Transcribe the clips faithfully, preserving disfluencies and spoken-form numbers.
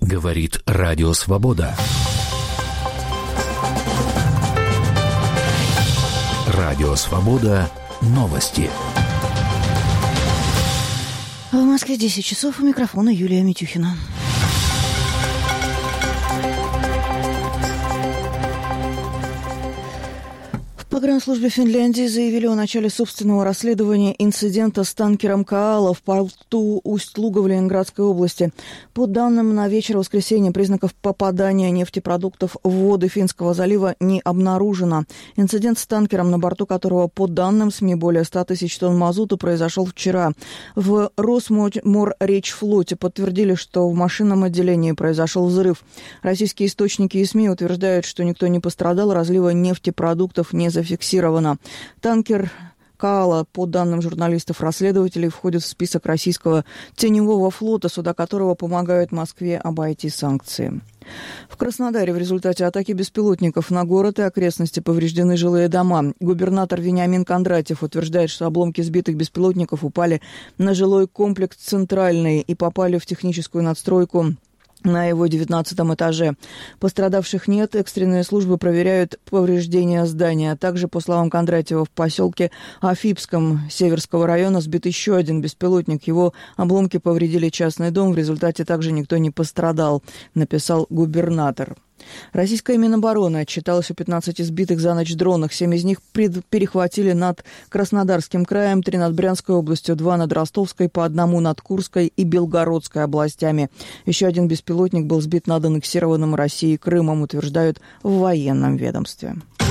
Говорит Радио Свобода. Радио Свобода. Новости. В Москве десять часов. У микрофона Юлия Митюхина. В погранслужбе Финляндии заявили о начале собственного расследования инцидента с танкером «Каала» в порту Усть-Луга в Ленинградской области. По данным на вечер воскресенья, признаков попадания нефтепродуктов в воды Финского залива не обнаружено. Инцидент с танкером, на борту которого, по данным СМИ, более ста тысяч тонн мазута, произошел вчера. В Росморречфлоте подтвердили, что в машинном отделении произошел взрыв. Российские источники и СМИ утверждают, что никто не пострадал, разлива нефтепродуктов не зафиксировано. Зафиксировано. Танкер «Каала», по данным журналистов-расследователей, входит в список российского теневого флота, суда которого помогают Москве обойти санкции. В Краснодаре в результате атаки беспилотников на город и окрестности повреждены жилые дома. Губернатор Вениамин Кондратьев утверждает, что обломки сбитых беспилотников упали на жилой комплекс «Центральный» и попали в техническую надстройку на его девятнадцатом этаже. Пострадавших нет, экстренные службы проверяют повреждения здания. Также, по словам Кондратьева, в поселке Афипском Северского района сбит еще один беспилотник. Его обломки повредили частный дом. В результате также никто не пострадал, написал губернатор. Российская Минобороны отчиталась о пятнадцати сбитых за ночь дронах. Семь из них пред... перехватили над Краснодарским краем, три над Брянской областью, два над Ростовской, по одному над Курской и Белгородской областями. Еще один беспилотник был сбит над аннексированным Россией Крымом, утверждают в военном ведомстве.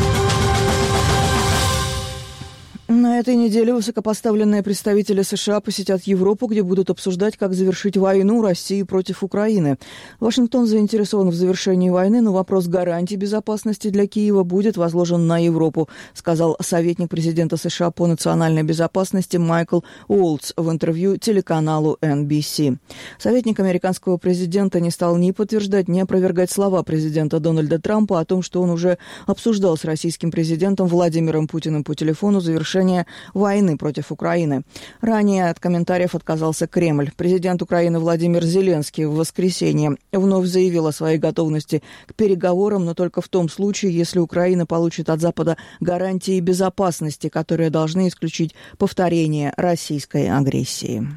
На этой неделе высокопоставленные представители США посетят Европу, где будут обсуждать, как завершить войну России против Украины. Вашингтон заинтересован в завершении войны, но вопрос гарантий безопасности для Киева будет возложен на Европу, сказал советник президента США по национальной безопасности Майкл Уолтс в интервью телеканалу эн би си. Советник американского президента не стал ни подтверждать, ни опровергать слова президента Дональда Трампа о том, что он уже обсуждал с российским президентом Владимиром Путиным по телефону завершение войны против Украины. Ранее от комментариев отказался Кремль. Президент Украины Владимир Зеленский в воскресенье вновь заявил о своей готовности к переговорам, но только в том случае, если Украина получит от Запада гарантии безопасности, которые должны исключить повторение российской агрессии.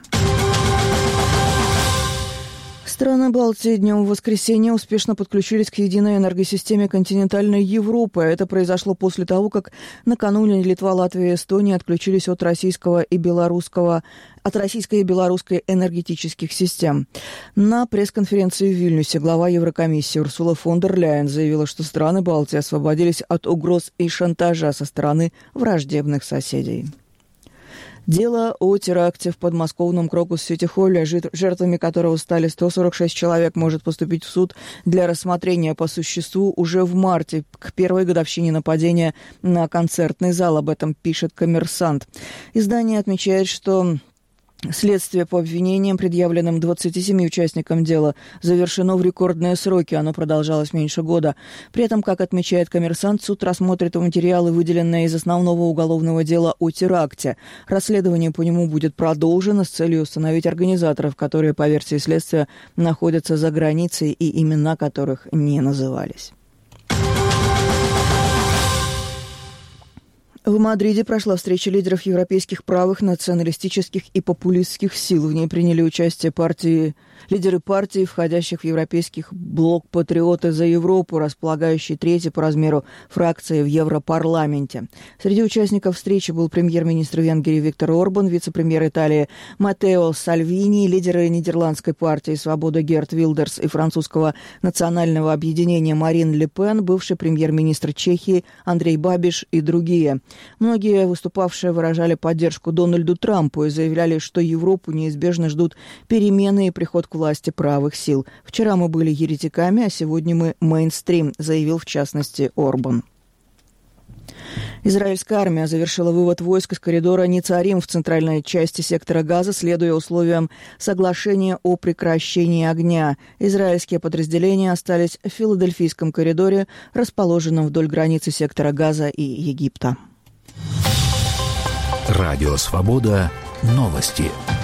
Страны Балтии днем в воскресенье успешно подключились к единой энергосистеме континентальной Европы. Это произошло после того, как накануне Литва, Латвия и Эстония отключились от российского и белорусского от российской и белорусской энергетических систем. На пресс-конференции в Вильнюсе глава Еврокомиссии Урсула фон дер Ляйен заявила, что страны Балтии освободились от угроз и шантажа со стороны враждебных соседей. Дело о теракте в подмосковном Крокус-Сити-Холле, жертвами которого стали сто сорок шесть человек, может поступить в суд для рассмотрения по существу уже в марте, к первой годовщине нападения на концертный зал. Об этом пишет «Коммерсант». Издание отмечает, что следствие по обвинениям, предъявленным двадцати семи участникам дела, завершено в рекордные сроки. Оно продолжалось меньше года. При этом, как отмечает «Коммерсант», суд рассмотрит материалы, выделенные из основного уголовного дела о теракте. Расследование по нему будет продолжено с целью установить организаторов, которые, по версии следствия, находятся за границей и имена которых не назывались. В Мадриде прошла встреча лидеров европейских правых, националистических и популистских сил. В ней приняли участие партии, лидеры партий, входящих в европейский блок «Патриоты за Европу», располагающий третьей по размеру фракции в Европарламенте. Среди участников встречи был премьер-министр Венгрии Виктор Орбан, вице-премьер Италии Маттео Сальвини, лидеры нидерландской партии «Свобода» Герт Вилдерс и французского национального объединения Марин Ле Пен, бывший премьер-министр Чехии Андрей Бабиш и другие. Многие выступавшие выражали поддержку Дональду Трампу и заявляли, что Европу неизбежно ждут перемены и приход к власти правых сил. «Вчера мы были еретиками, а сегодня мы мейнстрим», заявил в частности Орбан. Израильская армия завершила вывод войск из коридора Ницарим в центральной части сектора Газа, следуя условиям соглашения о прекращении огня. Израильские подразделения остались в Филадельфийском коридоре, расположенном вдоль границы сектора Газа и Египта. Радио «Свобода». Новости.